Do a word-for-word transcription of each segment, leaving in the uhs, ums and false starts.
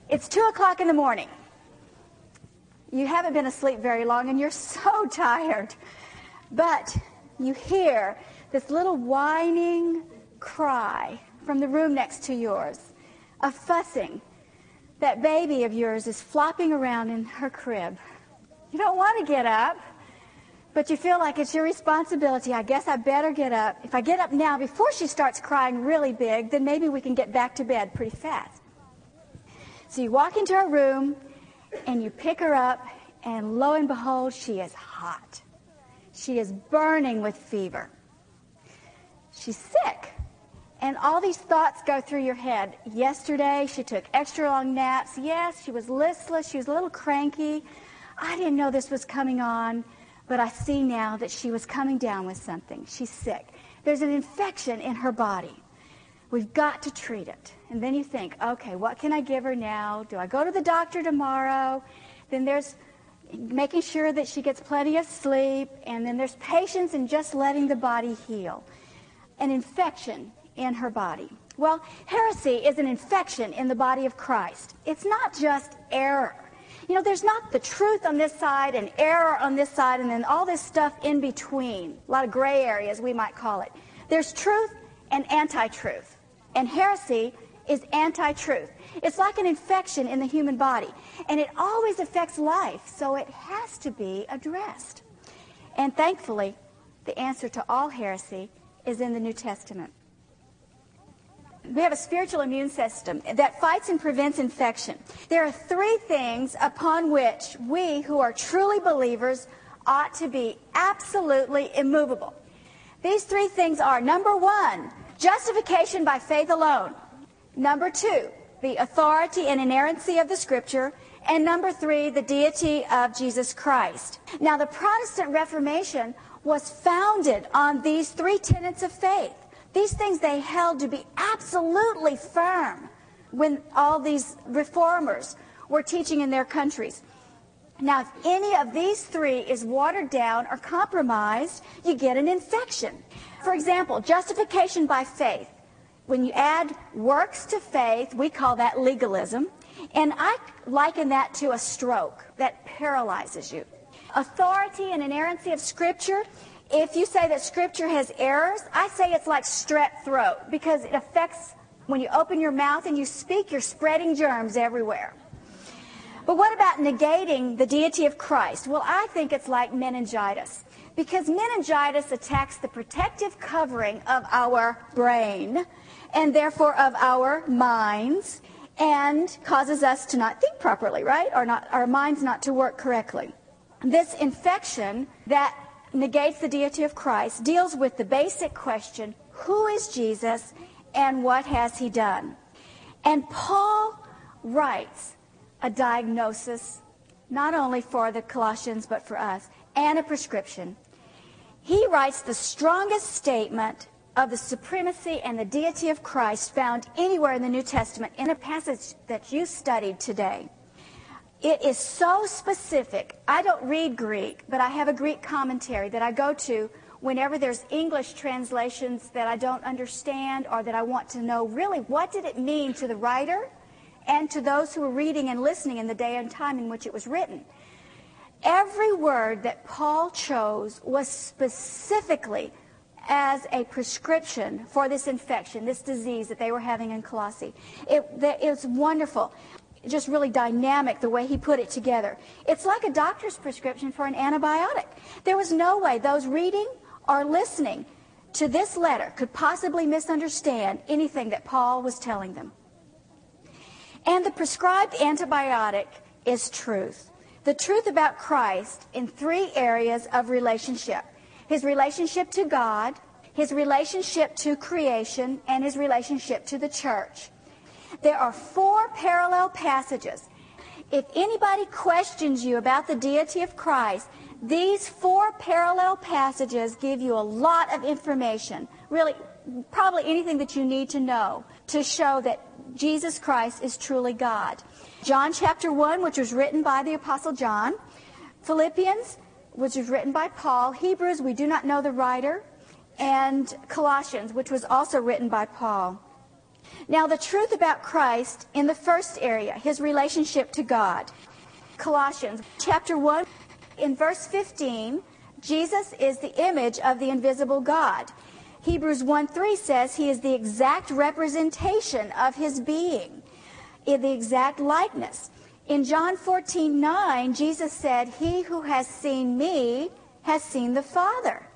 It's two o'clock in the morning. You haven't been asleep very long and you're so tired. But you hear this little whining cry from the room next to yours, a fussing. That baby of yours is flopping around in her crib. You don't want to get up, but you feel like it's your responsibility. I guess I better get up. If I get up now before she starts crying really big, then maybe we can get back to bed pretty fast. So you walk into her room and you pick her up, and lo and behold, she is hot. She is burning with fever. She's sick. And all these thoughts go through your head. Yesterday, she took extra long naps. Yes, she was listless. She was a little cranky. I didn't know this was coming on, but I see now that she was coming down with something. She's sick. There's an infection in her body. We've got to treat it. And then you think, okay, what can I give her now? Do I go to the doctor tomorrow? Then there's making sure that she gets plenty of sleep. And then there's patience in just letting the body heal. An infection in her body. Well, heresy is an infection in the body of Christ. It's not just error. You know, there's not the truth on this side and error on this side and then all this stuff in between. A lot of gray areas, we might call it. There's truth and anti-truth. And heresy is anti-truth. It's like an infection in the human body. And it always affects life, so it has to be addressed. And thankfully, the answer to all heresy is in the New Testament. We have a spiritual immune system that fights and prevents infection. There are three things upon which we who are truly believers ought to be absolutely immovable. These three things are, number one, justification by faith alone. Number two, the authority and inerrancy of the Scripture. And number three, the deity of Jesus Christ. Now, the Protestant Reformation was founded on these three tenets of faith. These things they held to be absolutely firm when all these reformers were teaching in their countries. Now, if any of these three is watered down or compromised, you get an infection. For example, justification by faith. When you add works to faith, we call that legalism. And I liken that to a stroke that paralyzes you. Authority and inerrancy of Scripture. If you say that Scripture has errors, I say it's like strep throat because it affects, when you open your mouth and you speak, you're spreading germs everywhere. But what about negating the deity of Christ? Well, I think it's like meningitis because meningitis attacks the protective covering of our brain and therefore of our minds and causes us to not think properly, right? Or not, our minds not to work correctly. This infection that negates the deity of Christ deals with the basic question, who is Jesus and what has he done? And Paul writes a diagnosis, not only for the Colossians but for us, and a prescription. He writes the strongest statement of the supremacy and the deity of Christ found anywhere in the New Testament in a passage that you studied today. It is so specific. I don't read Greek, but I have a Greek commentary that I go to whenever there's English translations that I don't understand or that I want to know really what did it mean to the writer and to those who were reading and listening in the day and time in which it was written. Every word that Paul chose was specifically as a prescription for this infection, this disease that they were having in Colossae. It, it was wonderful. Just really dynamic the way he put it together. It's like a doctor's prescription for an antibiotic. There was no way those reading or listening to this letter could possibly misunderstand anything that Paul was telling them. And the prescribed antibiotic is truth. The truth about Christ in three areas of relationship. His relationship to God, his relationship to creation, and his relationship to the church. There are four parallel passages. If anybody questions you about the deity of Christ, these four parallel passages give you a lot of information, really probably anything that you need to know to show that Jesus Christ is truly God. John chapter one, which was written by the Apostle John. Philippians, which was written by Paul. Hebrews, we do not know the writer. And Colossians, which was also written by Paul. Now, the truth about Christ in the first area, his relationship to God. Colossians chapter one, in verse fifteen, Jesus is the image of the invisible God. Hebrews one three says he is the exact representation of his being, in the exact likeness. In John fourteen nine, Jesus said, "He who has seen me has seen the Father."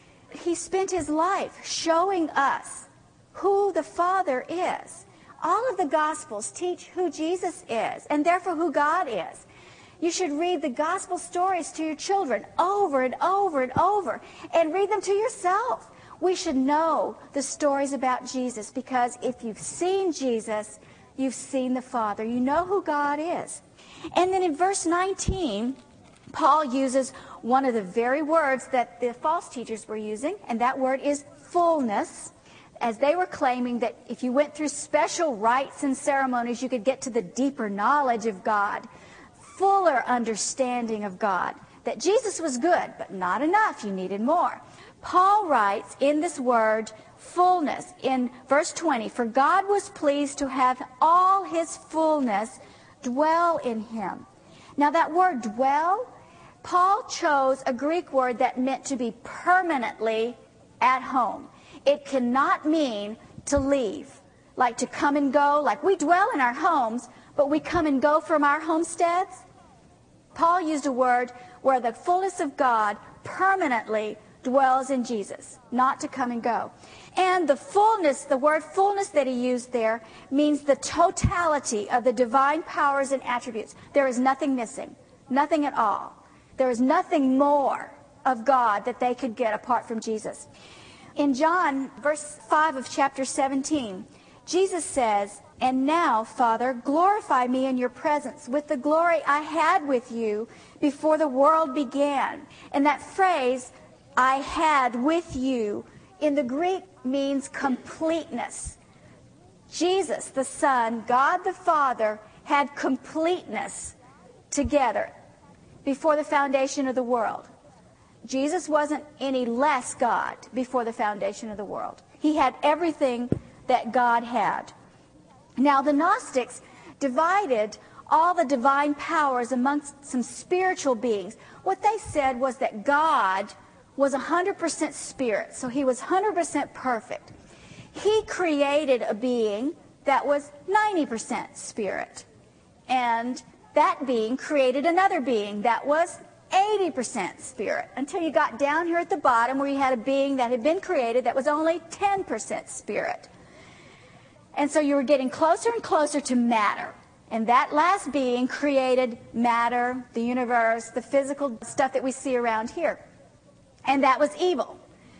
He spent his life showing us who the Father is. All of the Gospels teach who Jesus is, and therefore who God is. You should read the Gospel stories to your children over and over and over, and read them to yourself. We should know the stories about Jesus, because if you've seen Jesus, you've seen the Father. You know who God is. And then in verse nineteen, Paul uses one of the very words that the false teachers were using, and that word is fullness, as they were claiming that if you went through special rites and ceremonies, you could get to the deeper knowledge of God, fuller understanding of God, that Jesus was good, but not enough. You needed more. Paul writes in this word, fullness, in verse twenty, "For God was pleased to have all his fullness dwell in him." Now that word dwell, Paul chose a Greek word that meant to be permanently at home. It cannot mean to leave, like to come and go, like we dwell in our homes, but we come and go from our homesteads. Paul used a word where the fullness of God permanently dwells in Jesus, not to come and go. And the fullness, the word fullness that he used there, means the totality of the divine powers and attributes. There is nothing missing, nothing at all. There is nothing more of God that they could get apart from Jesus. In John, verse five of chapter seventeen, Jesus says, "And now, Father, glorify me in your presence with the glory I had with you before the world began." And that phrase, "I had with you," in the Greek means completeness. Jesus, the Son, God the Father, had completeness together before the foundation of the world. Jesus wasn't any less God before the foundation of the world. He had everything that God had. Now, the Gnostics divided all the divine powers amongst some spiritual beings. What they said was that God was one hundred percent spirit, so he was one hundred percent perfect. He created a being that was ninety percent spirit, and that being created another being that was eighty percent spirit, until you got down here at the bottom where you had a being that had been created that was only ten percent spirit. And so you were getting closer and closer to matter. And that last being created matter, the universe, the physical stuff that we see around here. And that was evil.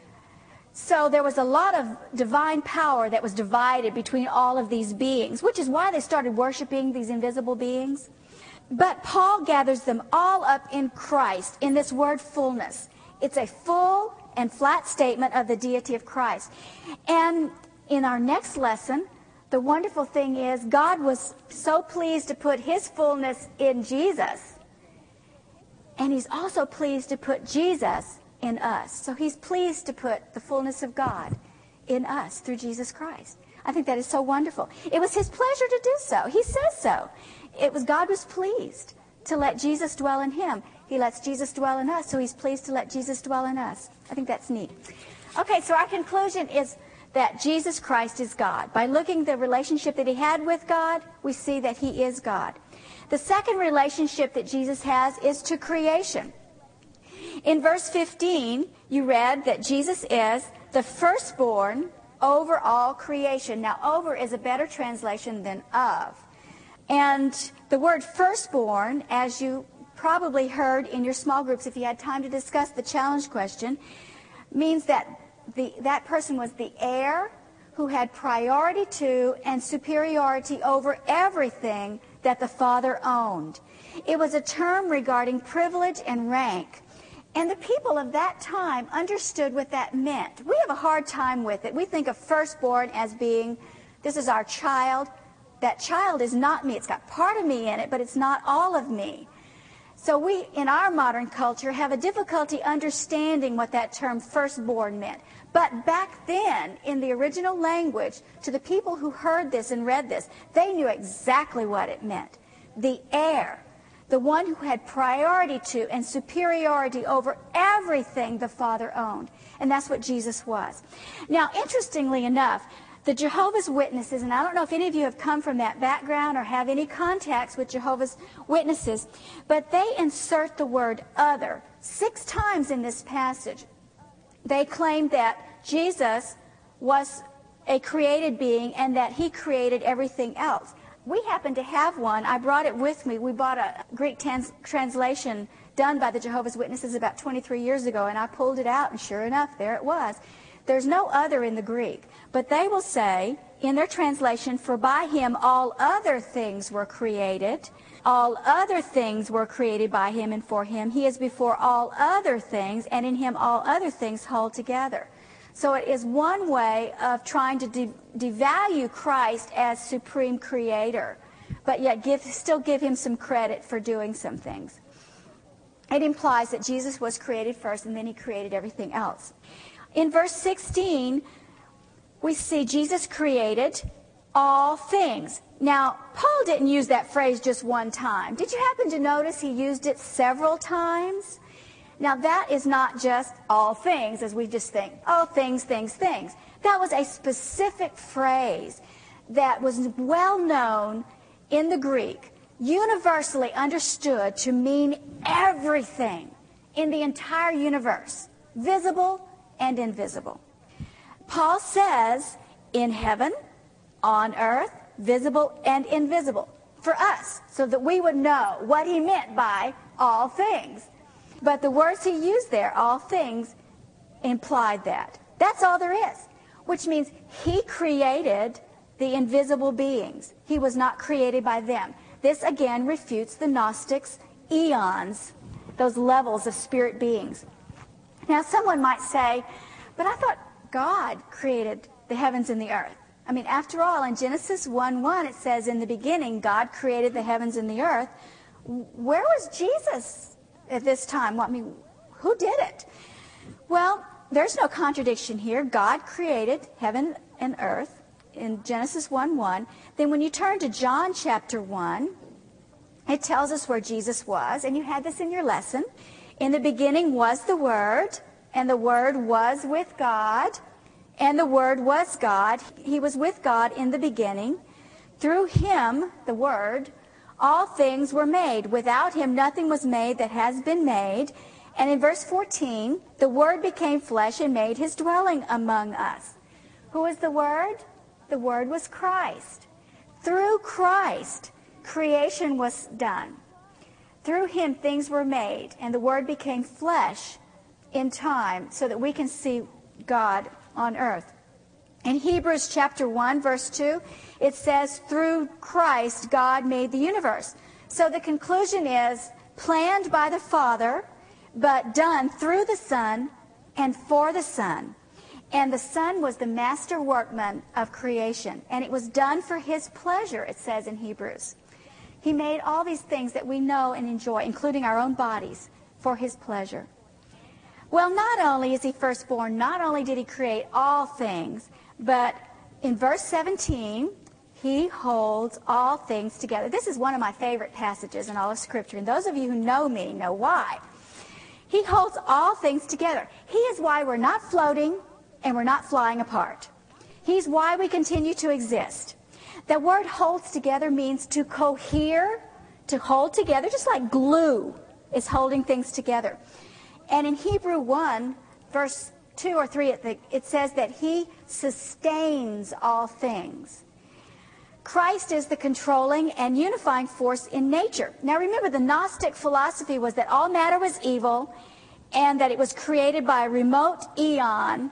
So there was a lot of divine power that was divided between all of these beings, which is why they started worshiping these invisible beings. But Paul gathers them all up in Christ, in this word fullness. It's a full and flat statement of the deity of Christ. And in our next lesson, the wonderful thing is God was so pleased to put his fullness in Jesus. And he's also pleased to put Jesus in us. So he's pleased to put the fullness of God in us through Jesus Christ. I think that is so wonderful. It was his pleasure to do so. He says so. It was God was pleased to let Jesus dwell in him. He lets Jesus dwell in us, so he's pleased to let Jesus dwell in us. I think that's neat. Okay, so our conclusion is that Jesus Christ is God. By looking at the relationship that he had with God, we see that he is God. The second relationship that Jesus has is to creation. In verse fifteen, you read that Jesus is the firstborn over all creation. Now, over is a better translation than of. And the word firstborn, as you probably heard in your small groups if you had time to discuss the challenge question, means that the, that person was the heir who had priority to and superiority over everything that the Father owned. It was a term regarding privilege and rank. And the people of that time understood what that meant. We have a hard time with it. We think of firstborn as being, this is our child. That child is not me. It's got part of me in it, but it's not all of me. So we, in our modern culture, have a difficulty understanding what that term firstborn meant. But back then, in the original language, to the people who heard this and read this, they knew exactly what it meant. The heir, the one who had priority to and superiority over everything the Father owned. And that's what Jesus was. Now, interestingly enough, the Jehovah's Witnesses, and I don't know if any of you have come from that background or have any contacts with Jehovah's Witnesses, but they insert the word other six times in this passage. They claim that Jesus was a created being and that he created everything else. We happen to have one. I brought it with me. We bought a Greek trans- translation done by the Jehovah's Witnesses about twenty-three years ago, and I pulled it out, and sure enough, there it was. There's no other in the Greek, but they will say in their translation, for by him all other things were created. All other things were created by him and for him. He is before all other things, and in him all other things hold together. So it is one way of trying to de- devalue Christ as supreme creator, but yet give, still give him some credit for doing some things. It implies that Jesus was created first, and then he created everything else. In verse sixteen, we see Jesus created all things. Now, Paul didn't use that phrase just one time. Did you happen to notice he used it several times? Now, that is not just all things, as we just think, all things, things, things. That was a specific phrase that was well known in the Greek, universally understood to mean everything in the entire universe, visible and invisible. Paul says, in heaven, on earth, visible and invisible, for us, so that we would know what he meant by all things. But the words he used there, all things, implied that. That's all there is, which means he created the invisible beings. He was not created by them. This, again, refutes the Gnostics' eons, those levels of spirit beings. Now, someone might say, but I thought God created the heavens and the earth. I mean, after all, in Genesis one one, it says, in the beginning, God created the heavens and the earth. Where was Jesus at this time? Well, I mean, who did it? Well, there's no contradiction here. God created heaven and earth in Genesis one one. Then when you turn to John chapter one, it tells us where Jesus was, and you had this in your lesson. In the beginning was the Word, and the Word was with God, and the Word was God. He was with God in the beginning. Through him, the Word, all things were made. Without him, nothing was made that has been made. And in verse fourteen, the Word became flesh and made his dwelling among us. Who is the Word? The Word was Christ. Through Christ, creation was done. Through him, things were made, and the Word became flesh in time so that we can see God on earth. In Hebrews chapter one, verse two, it says, through Christ, God made the universe. So the conclusion is planned by the Father, but done through the Son and for the Son. And the Son was the master workman of creation, and it was done for his pleasure, it says in Hebrews. He made all these things that we know and enjoy, including our own bodies, for his pleasure. Well, not only is he firstborn, not only did he create all things, but in verse seventeen, he holds all things together. This is one of my favorite passages in all of Scripture, and those of you who know me know why. He holds all things together. He is why we're not floating and we're not flying apart. He's why we continue to exist. The word holds together means to cohere, to hold together, just like glue is holding things together. And in Hebrew one, verse two or three, it says that he sustains all things. Christ is the controlling and unifying force in nature. Now remember, the Gnostic philosophy was that all matter was evil and that it was created by a remote eon.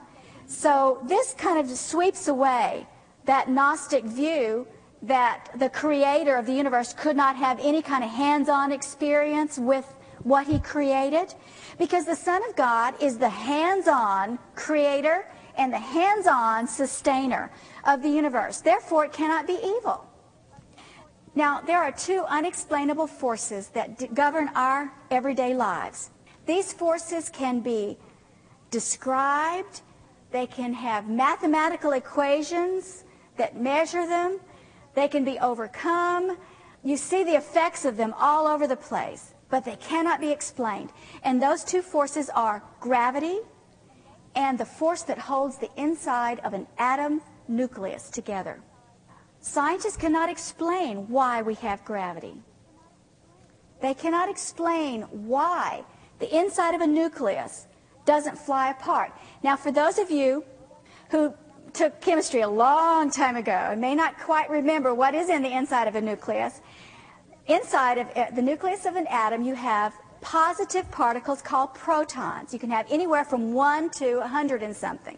So this kind of sweeps away that Gnostic view that the creator of the universe could not have any kind of hands-on experience with what he created, because the Son of God is the hands-on creator and the hands-on sustainer of the universe. Therefore, it cannot be evil. Now, there are two unexplainable forces that d- govern our everyday lives. These forces can be described. They can have mathematical equations that measure them. They can be overcome. You see the effects of them all over the place, but they cannot be explained. And those two forces are gravity and the force that holds the inside of an atom nucleus together. Scientists cannot explain why we have gravity. They cannot explain why the inside of a nucleus doesn't fly apart. Now, for those of you who took chemistry a long time ago and may not quite remember what is in the inside of a nucleus, inside of the nucleus of an atom, you have positive particles called protons. You can have anywhere from one to a hundred and something.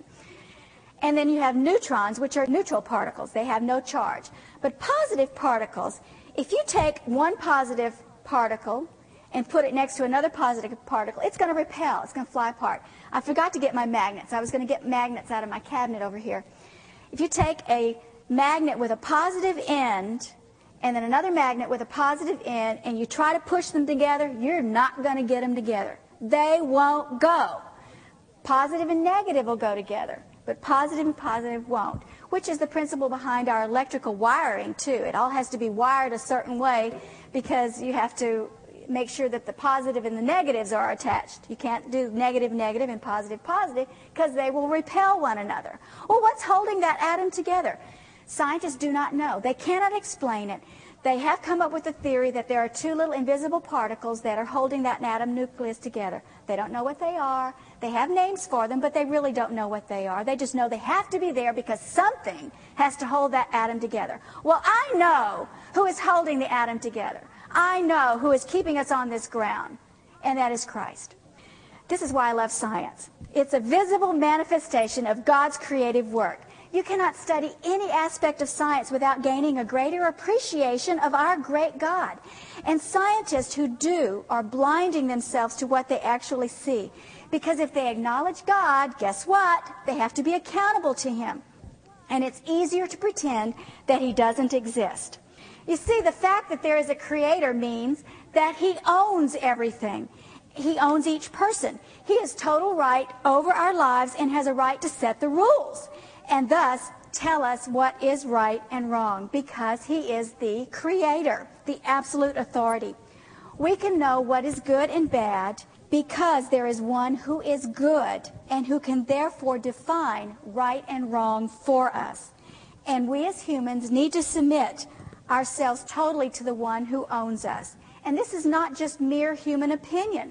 And then you have neutrons, which are neutral particles. They have no charge. But positive particles, if you take one positive particle and put it next to another positive particle, it's going to repel. It's going to fly apart. I forgot to get my magnets. I was going to get magnets out of my cabinet over here. If you take a magnet with a positive end and then another magnet with a positive end and you try to push them together, you're not going to get them together. They won't go. Positive and negative will go together, but positive and positive won't, which is the principle behind our electrical wiring, too. It all has to be wired a certain way because you have to make sure that the positive and the negatives are attached. You can't do negative, negative, and positive, positive, because they will repel one another. Well, what's holding that atom together? Scientists do not know. They cannot explain it. They have come up with a theory that there are two little invisible particles that are holding that atom nucleus together. They don't know what they are. They have names for them, but they really don't know what they are. They just know they have to be there because something has to hold that atom together. Well, I know who is holding the atom together. I know who is keeping us on this ground, and that is Christ. This is why I love science. It's a visible manifestation of God's creative work. You cannot study any aspect of science without gaining a greater appreciation of our great God. And scientists who do are blinding themselves to what they actually see. Because if they acknowledge God, guess what? They have to be accountable to Him. And it's easier to pretend that He doesn't exist. You see, the fact that there is a creator means that He owns everything. He owns each person. He has total right over our lives and has a right to set the rules and thus tell us what is right and wrong because He is the creator, the absolute authority. We can know what is good and bad because there is one who is good and who can therefore define right and wrong for us. And we as humans need to submit ourselves totally to the one who owns us. And this is not just mere human opinion.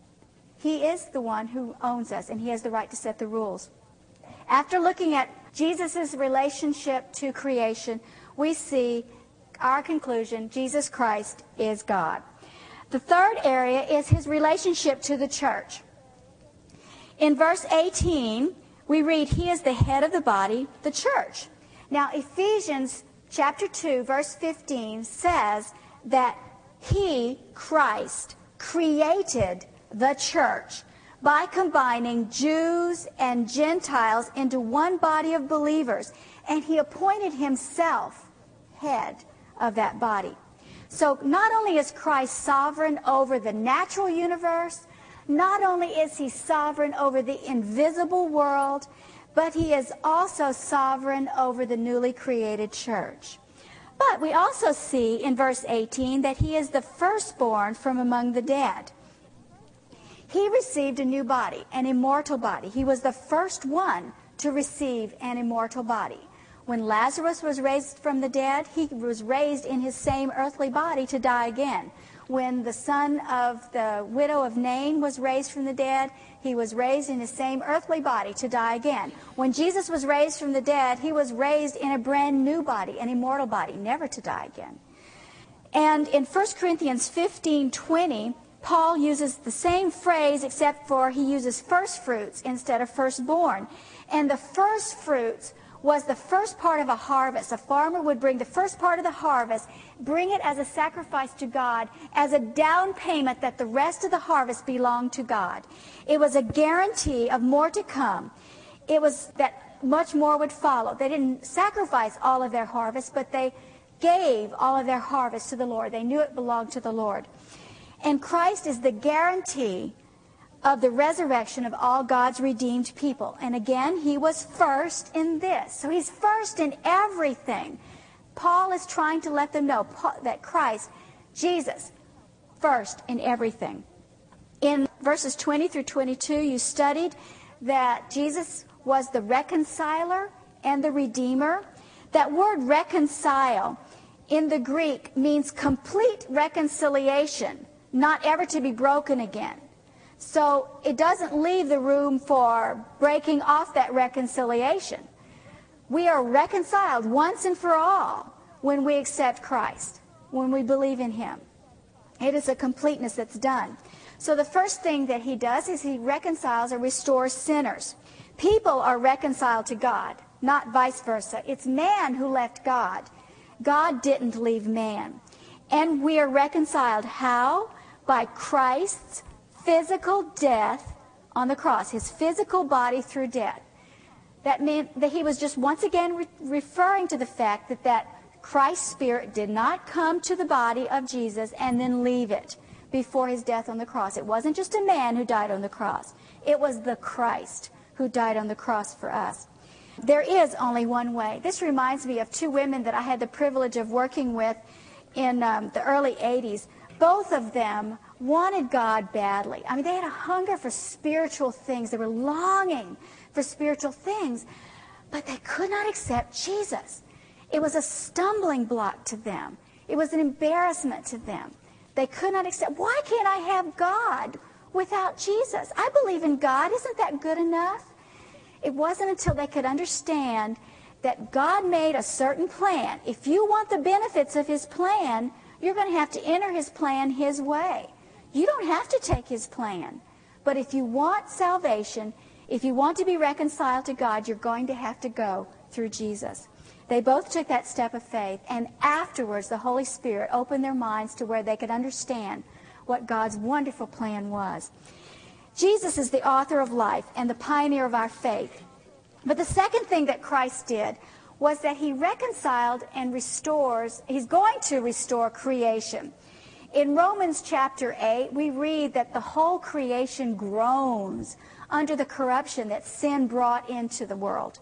He is the one who owns us, and He has the right to set the rules. After looking at Jesus' relationship to creation, we see our conclusion: Jesus Christ is God. The third area is His relationship to the church. In verse eighteen, we read, He is the head of the body, the church. Now, Ephesians chapter two, verse fifteen says that He, Christ, created the church by combining Jews and Gentiles into one body of believers, and He appointed Himself head of that body. So not only is Christ sovereign over the natural universe, not only is He sovereign over the invisible world, but He is also sovereign over the newly created church. But we also see in verse eighteen that He is the firstborn from among the dead. He received a new body, an immortal body. He was the first one to receive an immortal body. When Lazarus was raised from the dead, he was raised in his same earthly body to die again. When the son of the widow of Nain was raised from the dead, he was raised in his same earthly body to die again. When Jesus was raised from the dead, He was raised in a brand new body, an immortal body, never to die again. And in First Corinthians fifteen twenty, Paul uses the same phrase, except for he uses first fruits instead of firstborn. And the first fruits was the first part of a harvest. A farmer would bring the first part of the harvest, bring it as a sacrifice to God, as a down payment that the rest of the harvest belonged to God. It was a guarantee of more to come. It was that much more would follow. They didn't sacrifice all of their harvest, but they gave all of their harvest to the Lord. They knew it belonged to the Lord. And Christ is the guarantee of the resurrection of all God's redeemed people. And again, he was first in this. So he's first in everything. Paul is trying to let them know that Christ, Jesus, first in everything. In verses twenty through twenty-two, you studied that Jesus was the reconciler and the redeemer. That word reconcile in the Greek means complete reconciliation, not ever to be broken again. So it doesn't leave the room for breaking off that reconciliation. We are reconciled once and for all when we accept Christ, when we believe in him. It is a completeness that's done. So the first thing that he does is he reconciles or restores sinners. People are reconciled to God, not vice versa. It's man who left God. God didn't leave man. And we are reconciled. How? By Christ's physical death on the cross, his physical body through death. That meant that he was just once again re- referring to the fact that, that Christ's spirit did not come to the body of Jesus and then leave it before his death on the cross. It wasn't just a man who died on the cross. It was the Christ who died on the cross for us. There is only one way. This reminds me of two women that I had the privilege of working with in um, the early eighties. Both of them wanted God badly. I mean, they had a hunger for spiritual things. They were longing for spiritual things, but they could not accept Jesus. It was a stumbling block to them. It was an embarrassment to them. They could not accept, why can't I have God without Jesus? I believe in God. Isn't that good enough? It wasn't until they could understand that God made a certain plan. If you want the benefits of his plan, you're going to have to enter his plan his way. You don't have to take his plan. But if you want salvation, if you want to be reconciled to God, you're going to have to go through Jesus. They both took that step of faith, and afterwards the Holy Spirit opened their minds to where they could understand what God's wonderful plan was. Jesus is the author of life and the pioneer of our faith. But the second thing that Christ did was that he reconciled and restores, he's going to restore creation. In Romans chapter eight, we read that the whole creation groans under the corruption that sin brought into the world,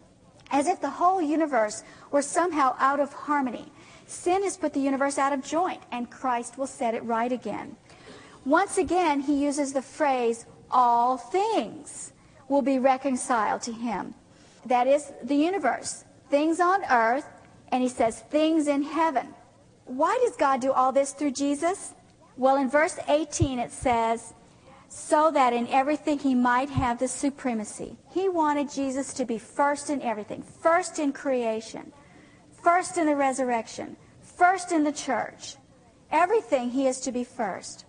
as if the whole universe were somehow out of harmony. Sin has put the universe out of joint, and Christ will set it right again. Once again, he uses the phrase, all things will be reconciled to him. That is the universe, things on earth, and he says things in heaven. Why does God do all this through Jesus? Well, in verse eighteen it says, so that in everything he might have the supremacy. He wanted Jesus to be first in everything, first in creation, first in the resurrection, first in the church. Everything he is to be first.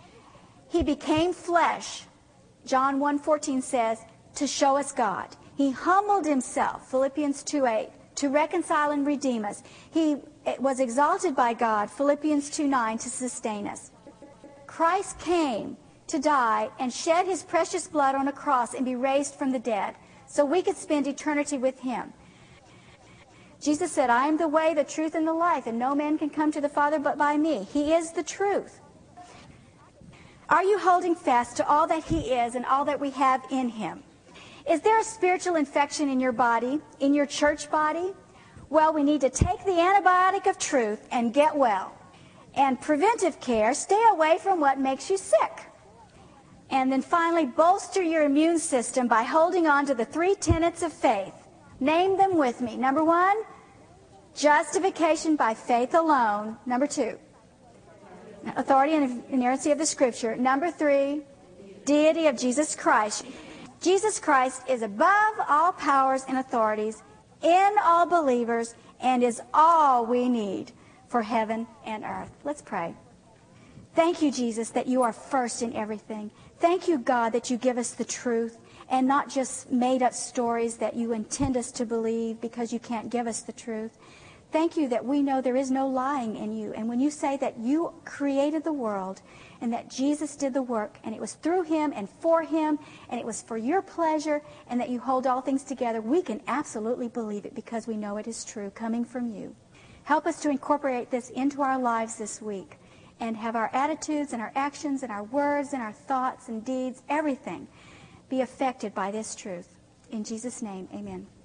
He became flesh, John one fourteen says, to show us God. He humbled himself, Philippians two eight, to reconcile and redeem us. He was exalted by God, Philippians two nine, to sustain us. Christ came to die and shed his precious blood on a cross and be raised from the dead so we could spend eternity with him. Jesus said, I am the way, the truth, and the life, and no man can come to the Father but by me. He is the truth. Are you holding fast to all that he is and all that we have in him? Is there a spiritual infection in your body, in your church body? Well, we need to take the antibiotic of truth and get well. And preventive care, stay away from what makes you sick. And then finally, bolster your immune system by holding on to the three tenets of faith. Name them with me. Number one, justification by faith alone. Number two, authority and inerrancy of the Scripture. Number three, deity of Jesus Christ. Jesus Christ is above all powers and authorities, in all believers, and is all we need for heaven and earth. Let's pray. Thank you, Jesus, that you are first in everything. Thank you, God, that you give us the truth and not just made-up stories that you intend us to believe because you can't give us the truth. Thank you that we know there is no lying in you. And when you say that you created the world and that Jesus did the work and it was through him and for him and it was for your pleasure and that you hold all things together, we can absolutely believe it because we know it is true coming from you. Help us to incorporate this into our lives this week and have our attitudes and our actions and our words and our thoughts and deeds, everything, be affected by this truth. In Jesus' name, amen.